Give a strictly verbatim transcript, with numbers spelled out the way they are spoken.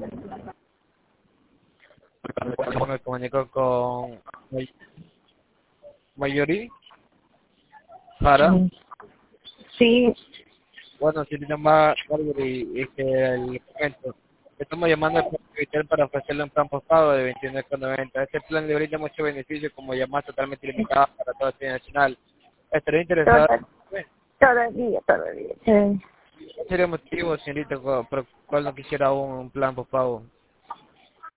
Me comunico con May- Mayuri para, Sí, bueno, si tiene más Marjorie, es que el momento. Estamos llamando al Plan Vital para ofrecerle un plan postpago de veintiuno con noventa. Este plan le brinda muchos beneficios como llamadas totalmente limitadas para toda la nacional. ¿Estaría interesado? toda- todavía, todavía. Sí. ¿Cuál sería el motivo, señorita, por el cual no quisiera un plan postpago?